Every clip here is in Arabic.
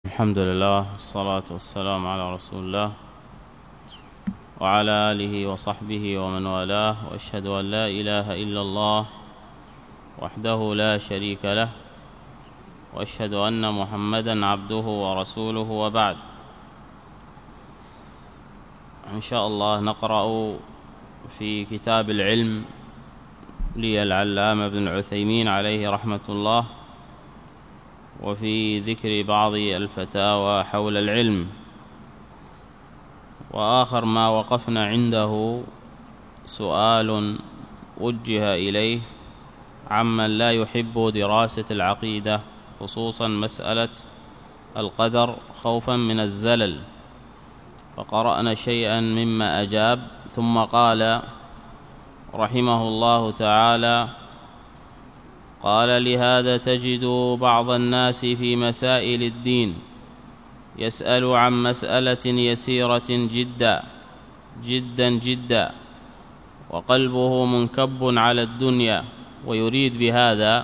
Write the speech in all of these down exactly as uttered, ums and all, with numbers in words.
الحمد لله والصلاة والسلام على رسول الله وعلى آله وصحبه ومن والاه، وأشهد أن لا إله إلا الله وحده لا شريك له، وأشهد أن محمدًا عبده ورسوله، وبعد. إن شاء الله نقرأ في كتاب العلم للعلامة ابن العثيمين عليه رحمة الله، وفي ذكر بعض الفتاوى حول العلم. وآخر ما وقفنا عنده سؤال وجه إليه عمن لا يحب دراسة العقيدة، خصوصا مسألة القدر خوفا من الزلل، فقرأنا شيئا مما أجاب، ثم قال رحمه الله تعالى: قال: لهذا تجد بعض الناس في مسائل الدين يسأل عن مسألة يسيرة جدا جدا جدا وقلبه منكب على الدنيا، ويريد بهذا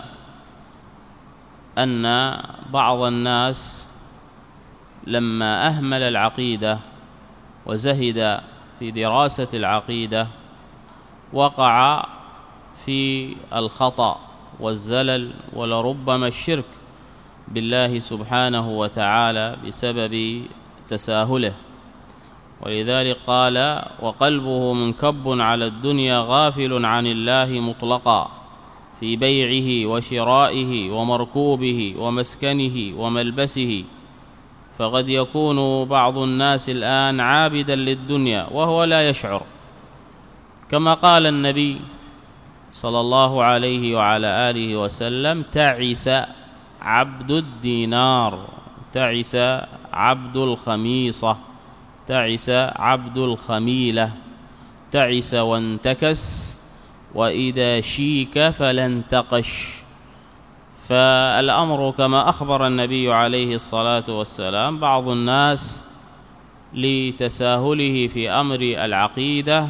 أن بعض الناس لما أهمل العقيدة وزهد في دراسة العقيدة وقع في الخطأ والزلل ولربما الشرك بالله سبحانه وتعالى بسبب تساهله. ولذلك قال: وقلبه منكب على الدنيا غافل عن الله مطلقا في بيعه وشرائه ومركوبه ومسكنه وملبسه. فقد يكون بعض الناس الآن عابدا للدنيا وهو لا يشعر، كما قال النبي صلى الله عليه وعلى آله وسلم: تعس عبد الدينار، تعس عبد الخميصة، تعس عبد الخميلة، تعس وانتكس، وإذا شيك فلن تقش. فالأمر كما أخبر النبي عليه الصلاة والسلام: بعض الناس لتساهله في أمر العقيدة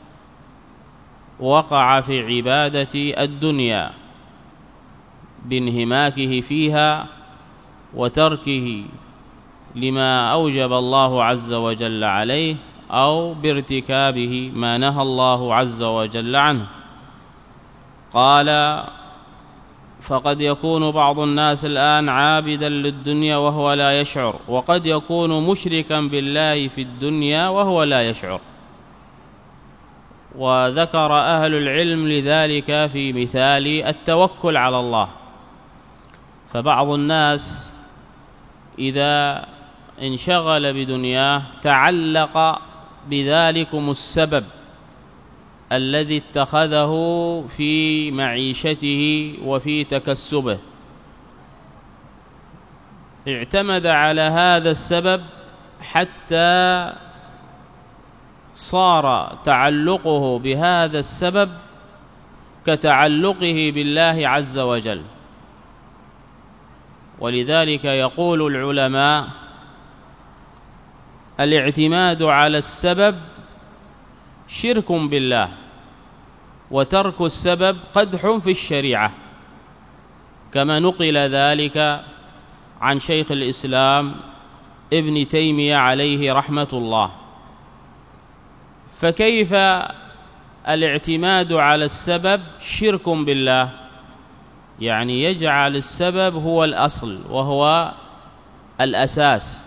وقع في عبادة الدنيا بانهماكه فيها وتركه لما أوجب الله عز وجل عليه، أو بارتكابه ما نهى الله عز وجل عنه. قال: فقد يكون بعض الناس الآن عابدا للدنيا وهو لا يشعر، وقد يكون مشركا بالله في الدنيا وهو لا يشعر. وذكر أهل العلم لذلك في مثال التوكل على الله. فبعض الناس إذا انشغل بدنياه تعلق بذلكم السبب الذي اتخذه في معيشته وفي تكسبه، اعتمد على هذا السبب حتى صار تعلقه بهذا السبب كتعلقه بالله عز وجل. ولذلك يقول العلماء: الاعتماد على السبب شرك بالله، وترك السبب قدح في الشريعة، كما نقل ذلك عن شيخ الإسلام ابن تيمية عليه رحمة الله. فكيف الاعتماد على السبب شرك بالله؟ يعني يجعل السبب هو الأصل وهو الأساس،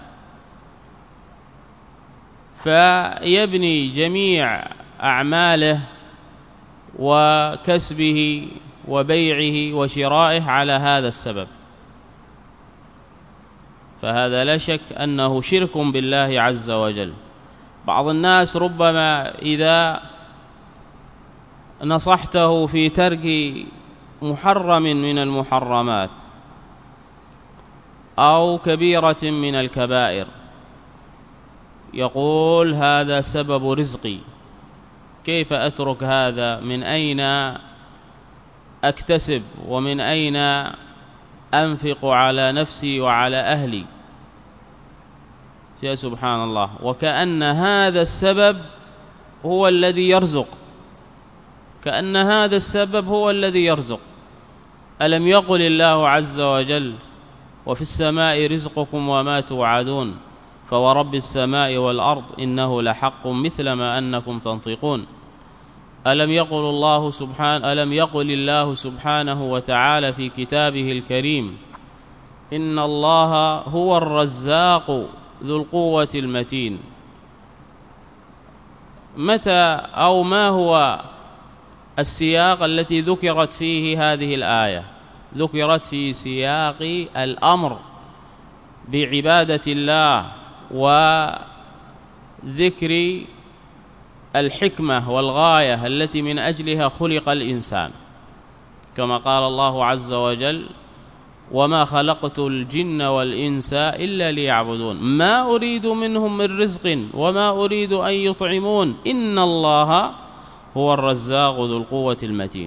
فيبني جميع أعماله وكسبه وبيعه وشرائه على هذا السبب. فهذا لا شك أنه شرك بالله عز وجل. بعض الناس ربما إذا نصحته في ترك محرم من المحرمات أو كبيرة من الكبائر يقول: هذا سبب رزقي، كيف أترك هذا؟ من أين أكتسب؟ ومن أين أنفق على نفسي وعلى أهلي؟ يا سبحان الله، وكأن هذا السبب هو الذي يرزق، كأن هذا السبب هو الذي يرزق. ألم يقل الله عز وجل وفي السماء رزقكم وما توعدون فورب السماء والأرض إنه لحق مثل ما أنكم تنطقون ألم يقل الله سبحانه ألم يقل الله سبحانه وتعالى في كتابه الكريم إن الله هو الرزاق ذو القوة المتين. متى أو ما هو السياق التي ذكرت فيه هذه الآية؟ ذكرت في سياق الأمر بعبادة الله وذكر الحكمة والغاية التي من أجلها خلق الإنسان، كما قال الله عز وجل وما خلقت الجن والإنس إلا ليعبدون ما أريد منهم من رزق وما أريد أن يطعمون إن الله هو الرزاق ذو القوة المتين.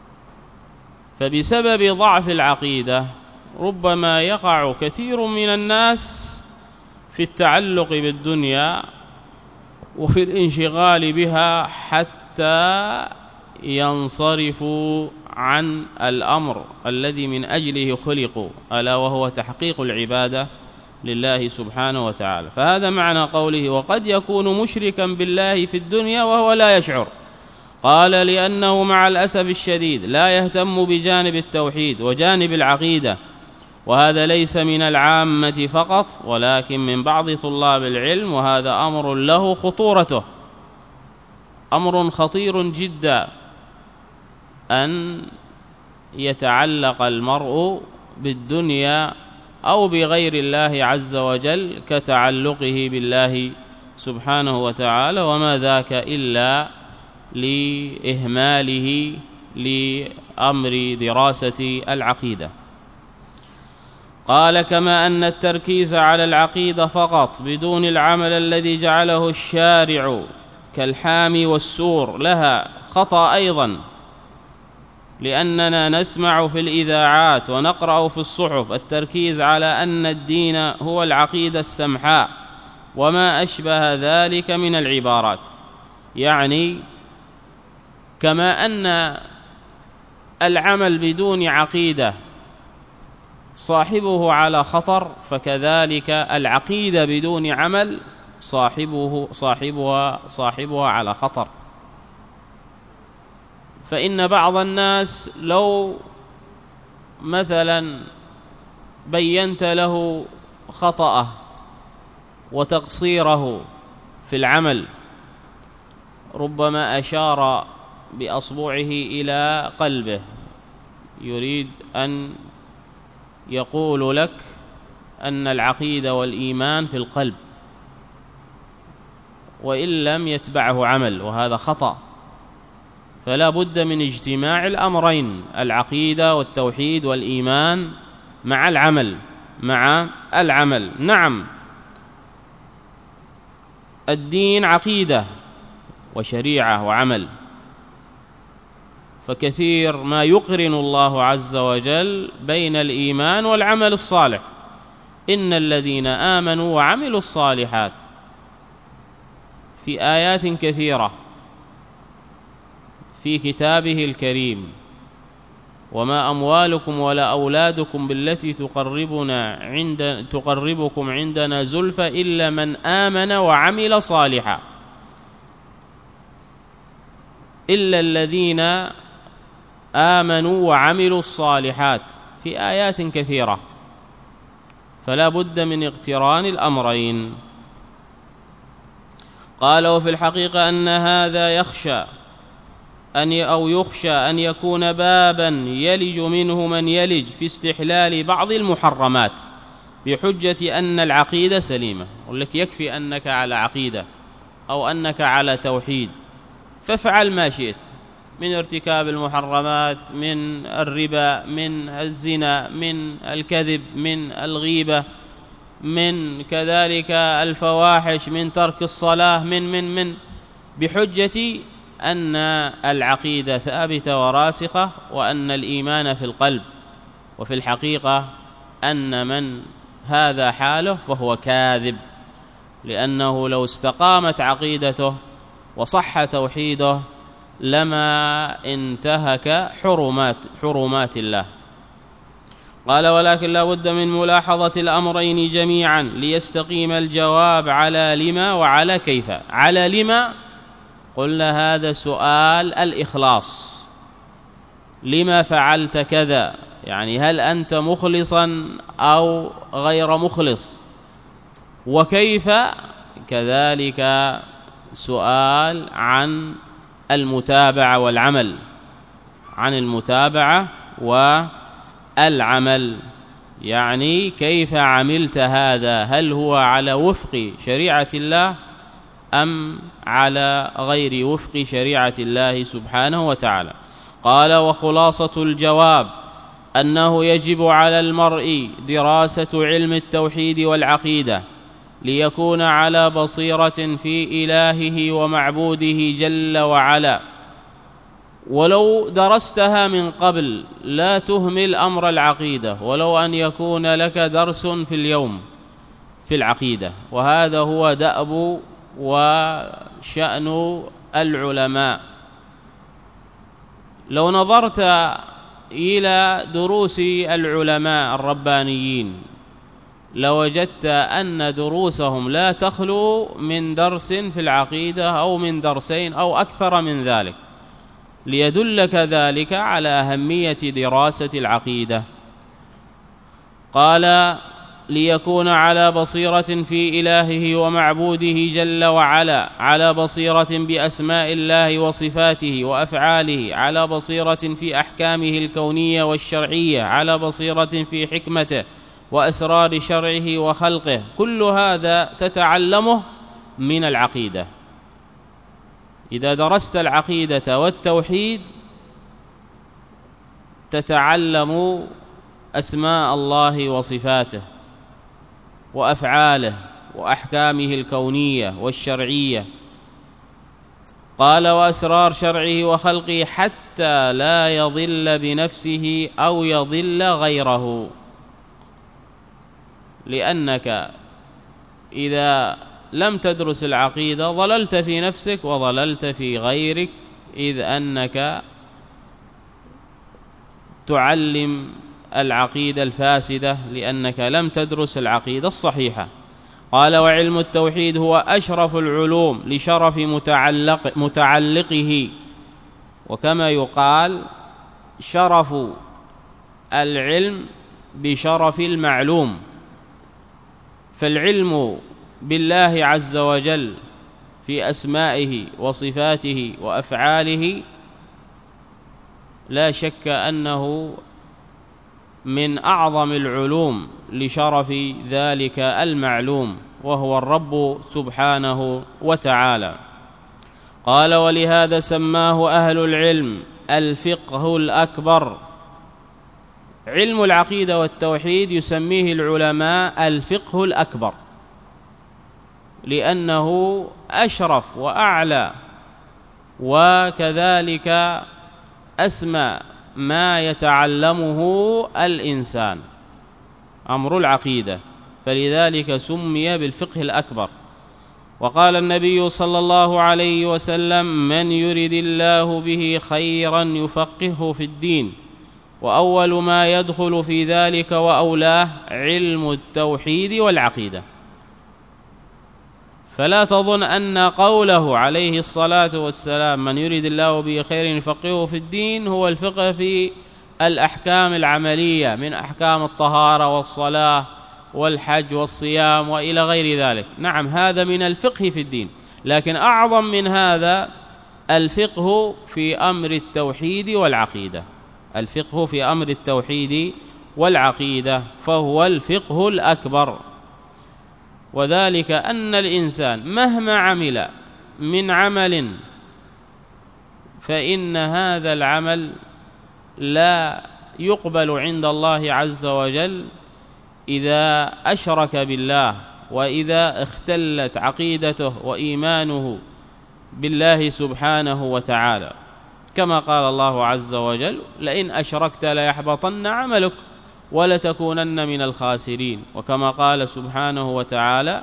فبسبب ضعف العقيدة ربما يقع كثير من الناس في التعلق بالدنيا وفي الانشغال بها حتى ينصرفوا عن الأمر الذي من أجله خلقوا، ألا وهو تحقيق العبادة لله سبحانه وتعالى. فهذا معنى قوله وقد يكون مشركا بالله في الدنيا وهو لا يشعر. قال لأنه مع الأسف الشديد لا يهتم بجانب التوحيد وجانب العقيدة، وهذا ليس من العامة فقط ولكن من بعض طلاب العلم، وهذا أمر له خطورته، أمر خطير جدا أن يتعلق المرء بالدنيا أو بغير الله عز وجل كتعلقه بالله سبحانه وتعالى، وما ذاك إلا لإهماله لأمر دراسة العقيدة. قال كما أن التركيز على العقيدة فقط بدون العمل الذي جعله الشارع كالحامي والسور لها خطأ أيضا، لأننا نسمع في الإذاعات ونقرأ في الصحف التركيز على أن الدين هو العقيدة السمحاء وما أشبه ذلك من العبارات. يعني كما أن العمل بدون عقيدة صاحبه على خطر، فكذلك العقيدة بدون عمل صاحبه صاحبها صاحبها على خطر. فإن بعض الناس لو مثلا بينت له خطأه وتقصيره في العمل ربما أشار بأصبعه إلى قلبه يريد أن يقول لك أن العقيدة والإيمان في القلب، وإن لم يتبعه عمل، وهذا خطأ. فلا بد من اجتماع الأمرين، العقيدة والتوحيد والإيمان مع العمل مع العمل نعم، الدين عقيدة وشريعة وعمل، فكثير ما يقرن الله عز وجل بين الإيمان والعمل الصالح. إن الذين آمنوا وعملوا الصالحات في آيات كثيرة في كتابه الكريم وما أموالكم ولا أولادكم بالتي تقربنا عند تقربكم عندنا زلفى إلا من آمن وعمل صالحا إلا الذين آمنوا وعملوا الصالحات في آيات كثيرة. فلا بد من اقتران الأمرين. قال وفي الحقيقة أن هذا يخشى أن أو يخشى أن يكون بابا يلج منه من يلج في استحلال بعض المحرمات بحجة أن العقيدة سليمة. يقول لك يكفي أنك على عقيدة أو أنك على توحيد فافعل ما شئت من ارتكاب المحرمات، من الربا، من الزنا، من الكذب، من الغيبة، من كذلك الفواحش، من ترك الصلاة، من من من بحجة أن العقيدة ثابتة وراسخة وأن الإيمان في القلب. وفي الحقيقة أن من هذا حاله فهو كاذب، لأنه لو استقامت عقيدته وصح توحيده لما انتهك حرمات حرمات الله. قال: ولكن لا بد من ملاحظة الأمرين جميعا ليستقيم الجواب على لما وعلى كيف. على لما قلنا هذا سؤال الإخلاص، لما فعلت كذا، يعني هل أنت مخلصا أو غير مخلص. وكيف كذلك سؤال عن المتابعة والعمل، عن المتابعة والعمل، يعني كيف عملت هذا، هل هو على وفق شريعة الله أم على غير وفق شريعة الله سبحانه وتعالى. قال: وخلاصة الجواب أنه يجب على المرء دراسة علم التوحيد والعقيدة ليكون على بصيرة في إلهه ومعبوده جل وعلا، ولو درستها من قبل لا تهمل أمر العقيدة، ولو أن يكون لك درس في اليوم في العقيدة. وهذا هو دأب وشأن العلماء. لو نظرت إلى دروس العلماء الربانيين لوجدت أن دروسهم لا تخلو من درس في العقيدة أو من درسين أو أكثر من ذلك، ليدلك ذلك على أهمية دراسة العقيدة. قال: ليكون على بصيرة في إلهه ومعبوده جل وعلا، على بصيرة بأسماء الله وصفاته وأفعاله، على بصيرة في أحكامه الكونية والشرعية، على بصيرة في حكمته وأسرار شرعه وخلقه. كل هذا تتعلمه من العقيدة. إذا درست العقيدة والتوحيد تتعلم أسماء الله وصفاته وأفعاله وأحكامه الكونية والشرعية. قال: وأسرار شرعه وخلقه حتى لا يضل بنفسه أو يضل غيره. لأنك إذا لم تدرس العقيدة ضللت في نفسك وضللت في غيرك، إذ أنك تعلم العقيدة الفاسدة لأنك لم تدرس العقيدة الصحيحة. قال: وعلم التوحيد هو أشرف العلوم لشرف متعلق متعلقه. وكما يقال: شرف العلم بشرف المعلوم. فالعلم بالله عز وجل في أسمائه وصفاته وأفعاله لا شك أنه من أعظم العلوم لشرف ذلك المعلوم وهو الرب سبحانه وتعالى. قال: ولهذا سماه أهل العلم الفقه الأكبر. علم العقيدة والتوحيد يسميه العلماء الفقه الأكبر، لأنه أشرف وأعلى وكذلك أسمى ما يتعلمه الإنسان، أمر العقيدة، فلذلك سمي بالفقه الأكبر. وقال النبي صلى الله عليه وسلم: من يرد الله به خيرا يفقهه في الدين. وأول ما يدخل في ذلك وأولاه علم التوحيد والعقيدة. فلا تظن أن قوله عليه الصلاة والسلام من يريد الله به خير يفقهه في الدين هو الفقه في الأحكام العملية من أحكام الطهارة والصلاة والحج والصيام وإلى غير ذلك. نعم، هذا من الفقه في الدين، لكن أعظم من هذا الفقه في أمر التوحيد والعقيدة. الفقه في أمر التوحيد والعقيدة فهو الفقه الأكبر. وذلك أن الإنسان مهما عمل من عمل فإن هذا العمل لا يقبل عند الله عز وجل إذا أشرك بالله، وإذا اختلت عقيدته وإيمانه بالله سبحانه وتعالى، كما قال الله عز وجل: لئن أشركت ليحبطن عملك ولتكونن من الخاسرين. وكما قال سبحانه وتعالى: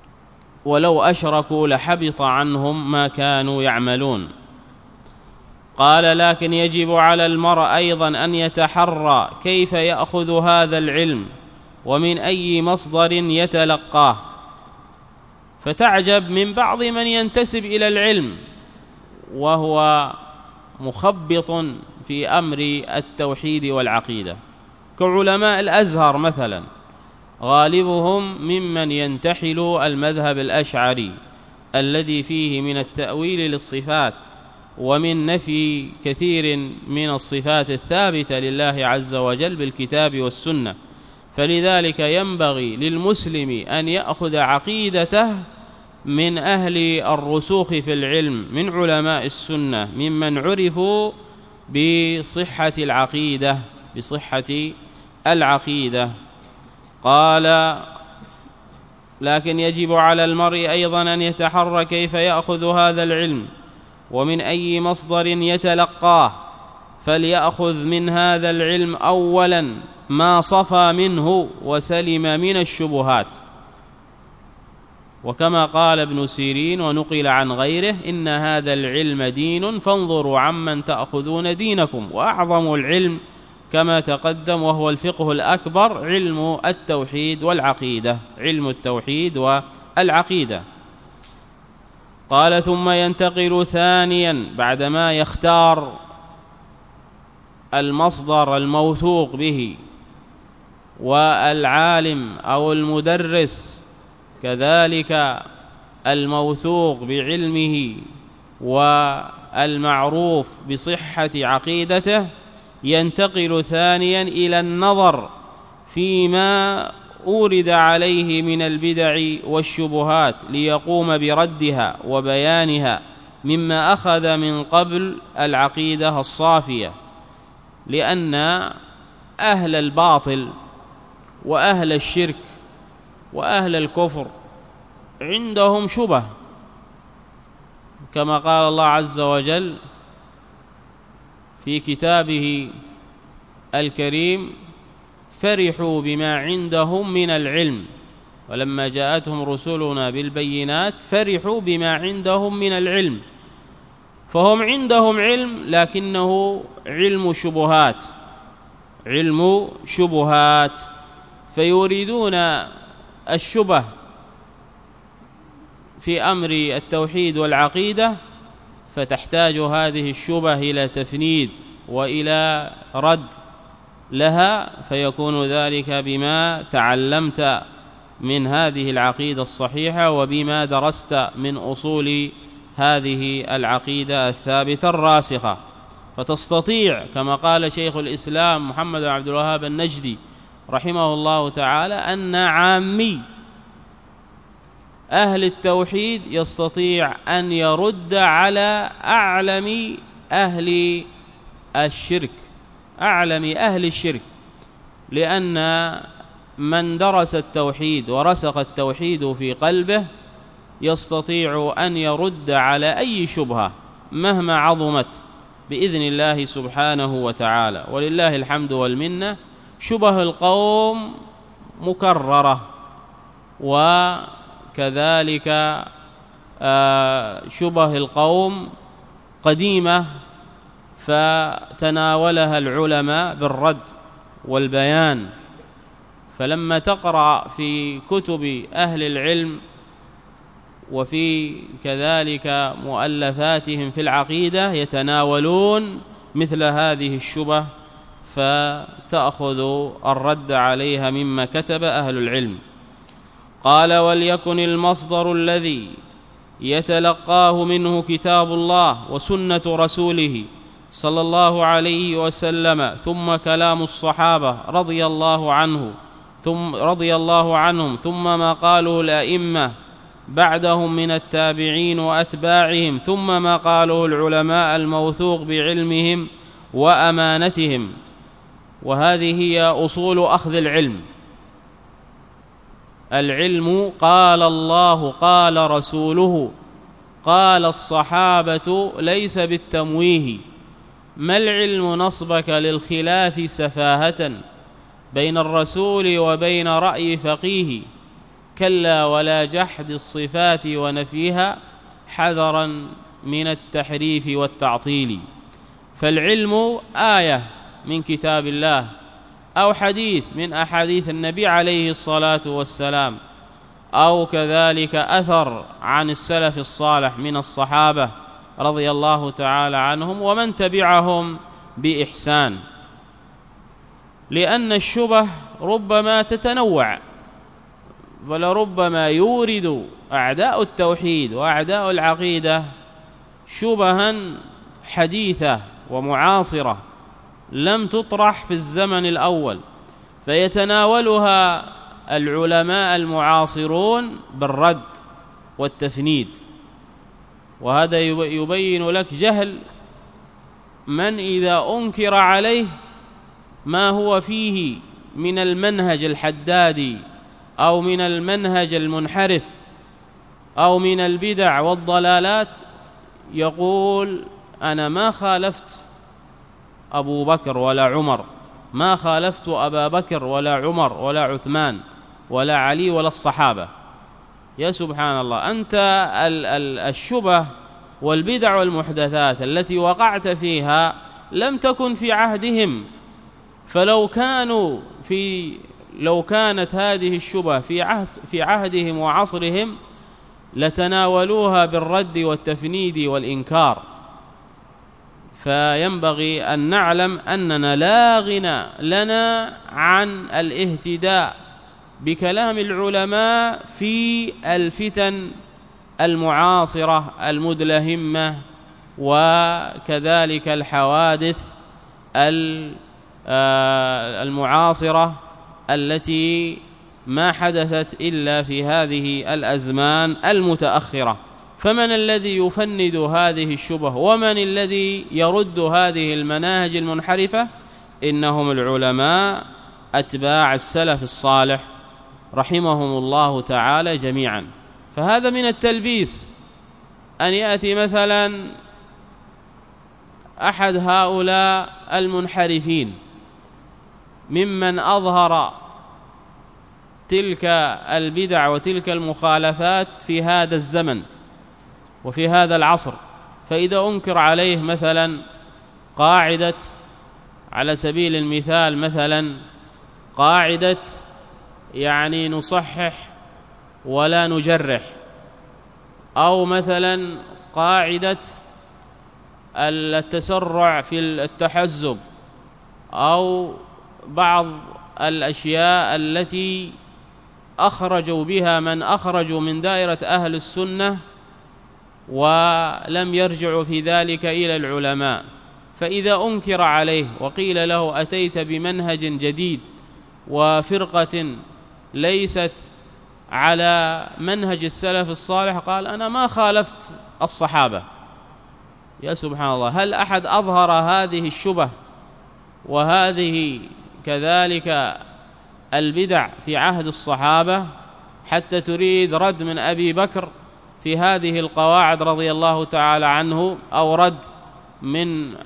ولو أشركوا لحبط عنهم ما كانوا يعملون. قال: لكن يجب على المرء أيضا أن يتحرى كيف يأخذ هذا العلم ومن أي مصدر يتلقاه. فتعجب من بعض من ينتسب إلى العلم وهو مخبط في أمر التوحيد والعقيدة، كعلماء الأزهر مثلا، غالبهم ممن ينتحل المذهب الأشعري الذي فيه من التأويل للصفات ومن نفي كثير من الصفات الثابتة لله عز وجل بالكتاب والسنة. فلذلك ينبغي للمسلم أن يأخذ عقيدته من أهل الرسوخ في العلم من علماء السنة ممن عرفوا بصحة العقيدة بصحة العقيدة. قال: لكن يجب على المرء أيضا أن يتحرى كيف يأخذ هذا العلم ومن أي مصدر يتلقاه، فليأخذ من هذا العلم أولا ما صفى منه وسلم من الشبهات. وكما قال ابن سيرين ونقل عن غيره: إن هذا العلم دين فانظروا عمن تأخذون دينكم. وأعظم العلم كما تقدم وهو الفقه الأكبر علم التوحيد والعقيدة علم التوحيد والعقيدة. قال: ثم ينتقل ثانيا بعدما يختار المصدر الموثوق به والعالم أو المدرس كذلك الموثوق بعلمه والمعروف بصحة عقيدته، ينتقل ثانيا إلى النظر فيما أورد عليه من البدع والشبهات ليقوم بردها وبيانها مما أخذ من قبل العقيدة الصافية. لأن أهل الباطل وأهل الشرك وأهل الكفر عندهم شبه، كما قال الله عز وجل في كتابه الكريم: فرحوا بما عندهم من العلم ولما جاءتهم رسلنا بالبينات فرحوا بما عندهم من العلم. فهم عندهم علم لكنه علم شبهات علم شبهات فيريدون الشبه في أمر التوحيد والعقيدة، فتحتاج هذه الشبه إلى تفنيد وإلى رد لها، فيكون ذلك بما تعلمت من هذه العقيدة الصحيحة وبما درست من أصول هذه العقيدة الثابتة الراسخة. فتستطيع كما قال شيخ الإسلام محمد بن عبد الوهاب النجدي رحمه الله تعالى أن عامي أهل التوحيد يستطيع أن يرد على أعلم أهل الشرك أعلم أهل الشرك لأن من درس التوحيد ورسخ التوحيد في قلبه يستطيع أن يرد على أي شبهة مهما عظمت بإذن الله سبحانه وتعالى. ولله الحمد والمنة، شبه القوم مكررة وكذلك شبه القوم قديمة فتناولها العلماء بالرد والبيان. فلما تقرأ في كتب أهل العلم وفي كذلك مؤلفاتهم في العقيدة يتناولون مثل هذه الشبه فتأخذ الرد عليها مما كتب أهل العلم. قال: وليكن المصدر الذي يتلقاه منه كتاب الله وسنة رسوله صلى الله عليه وسلم ثم كلام الصحابة رضي الله عنه ثم رضي الله عنهم ثم ما قاله الأئمة بعدهم من التابعين وأتباعهم ثم ما قاله العلماء الموثوق بعلمهم وأمانتهم. وهذه هي أصول أخذ العلم. العلم قال الله قال رسوله قال الصحابة ليس بالتمويه. ما العلم نصبك للخلاف سفاهة بين الرسول وبين رأي فقيه، كلا ولا جحد الصفات ونفيها حذرا من التحريف والتعطيل. فالعلم آية من كتاب الله أو حديث من أحاديث النبي عليه الصلاة والسلام، أو كذلك أثر عن السلف الصالح من الصحابة رضي الله تعالى عنهم ومن تبعهم بإحسان. لأن الشبه ربما تتنوع، ولربما يورد أعداء التوحيد وأعداء العقيدة شبها حديثة ومعاصرة لم تطرح في الزمن الأول، فيتناولها العلماء المعاصرون بالرد والتفنيد. وهذا يبين لك جهل من إذا أنكر عليه ما هو فيه من المنهج الحدادي أو من المنهج المنحرف أو من البدع والضلالات يقول أنا ما خالفت أبو بكر ولا عمر، ما خالفت أبا بكر ولا عمر ولا عثمان ولا علي ولا الصحابة. يا سبحان الله، أنت الشبه والبدع والمحدثات التي وقعت فيها لم تكن في عهدهم، فلو كانوا في لو كانت هذه الشبه في عهد في عهدهم وعصرهم لتناولوها بالرد والتفنيد والإنكار. فينبغي أن نعلم أننا لا غنى لنا عن الاهتداء بكلام العلماء في الفتن المعاصرة المدلهمة، وكذلك الحوادث المعاصرة التي ما حدثت إلا في هذه الأزمان المتأخرة. فمن الذي يفند هذه الشبه ومن الذي يرد هذه المناهج المنحرفة؟ إنهم العلماء أتباع السلف الصالح رحمهم الله تعالى جميعا. فهذا من التلبيس أن يأتي مثلا أحد هؤلاء المنحرفين ممن أظهر تلك البدع وتلك المخالفات في هذا الزمن وفي هذا العصر، فإذا أنكر عليه مثلا قاعدة، على سبيل المثال مثلا قاعدة يعني نصحح ولا نجرح، أو مثلا قاعدة التسرع في التحزب، أو بعض الأشياء التي أخرجوا بها من أخرجوا من دائرة أهل السنة ولم يرجعوا في ذلك إلى العلماء، فإذا أنكر عليه وقيل له أتيت بمنهج جديد وفرقة ليست على منهج السلف الصالح، قال أنا ما خالفت الصحابة. يا سبحان الله، هل أحد أظهر هذه الشبه وهذه كذلك البدع في عهد الصحابة حتى تريد رد من أبي بكر في هذه القواعد رضي الله تعالى عنه، أو رد من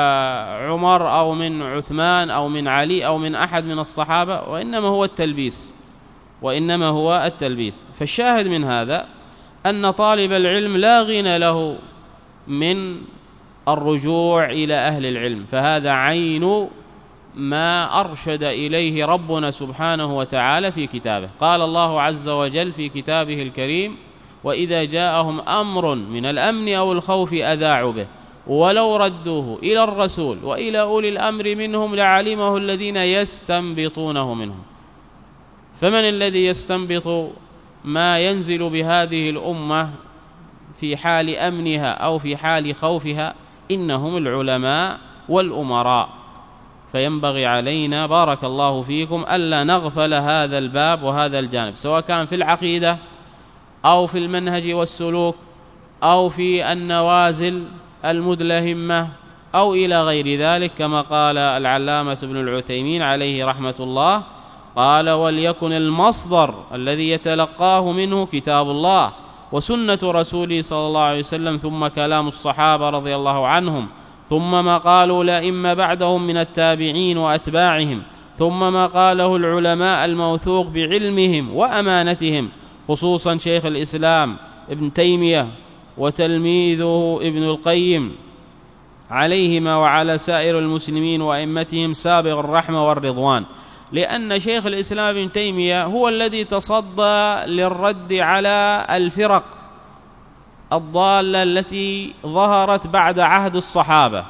عمر أو من عثمان أو من علي أو من أحد من الصحابة؟ وإنما هو التلبيس وإنما هو التلبيس. فالشاهد من هذا أن طالب العلم لا غنى له من الرجوع إلى أهل العلم، فهذا عين ما أرشد إليه ربنا سبحانه وتعالى في كتابه. قال الله عز وجل في كتابه الكريم: وإذا جاءهم أمر من الأمن أو الخوف أذاعوا به ولو ردوه إلى الرسول وإلى أولي الأمر منهم لعلمه الذين يستنبطونه منهم. فمن الذي يستنبط ما ينزل بهذه الأمة في حال أمنها أو في حال خوفها؟ إنهم العلماء والأمراء. فينبغي علينا بارك الله فيكم ألا نغفل هذا الباب وهذا الجانب، سواء كان في العقيدة أو في المنهج والسلوك أو في النوازل المدلهمة أو إلى غير ذلك، كما قال العلامة ابن العثيمين عليه رحمة الله، قال: وليكن المصدر الذي يتلقاه منه كتاب الله وسنة رسوله صلى الله عليه وسلم، ثم كلام الصحابة رضي الله عنهم، ثم ما قالوا الأئمة بعدهم من التابعين وأتباعهم، ثم ما قاله العلماء الموثوق بعلمهم وأمانتهم، خصوصا شيخ الإسلام ابن تيمية وتلميذه ابن القيم عليهما وعلى سائر المسلمين وأئمتهم سابغ الرحمة والرضوان، لأن شيخ الإسلام ابن تيمية هو الذي تصدى للرد على الفرق الضالة التي ظهرت بعد عهد الصحابة،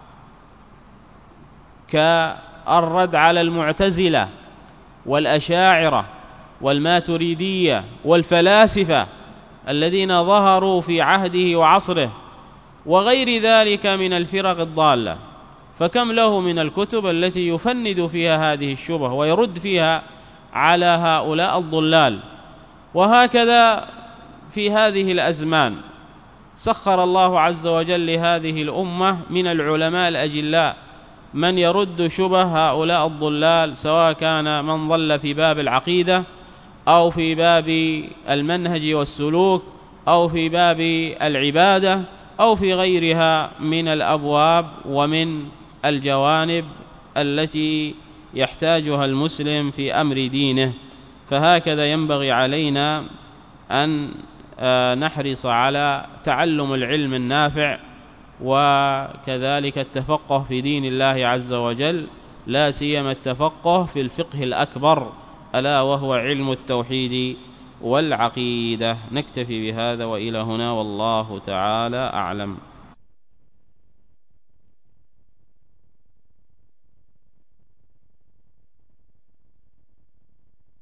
كالرد على المعتزلة والأشاعرة والماتريدية والفلاسفة الذين ظهروا في عهده وعصره وغير ذلك من الفرق الضالة. فكم له من الكتب التي يفند فيها هذه الشبه ويرد فيها على هؤلاء الضلال. وهكذا في هذه الأزمان سخر الله عز وجل لهذه الأمة من العلماء الأجلاء من يرد شبه هؤلاء الضلال، سواء كان من ضل في باب العقيدة أو في باب المنهج والسلوك أو في باب العبادة أو في غيرها من الأبواب ومن الجوانب التي يحتاجها المسلم في أمر دينه. فهكذا ينبغي علينا أن نحرص على تعلم العلم النافع وكذلك التفقه في دين الله عز وجل، لا سيما التفقه في الفقه الأكبر ألا وهو علم التوحيد والعقيدة. نكتفي بهذا وإلى هنا والله تعالى أعلم.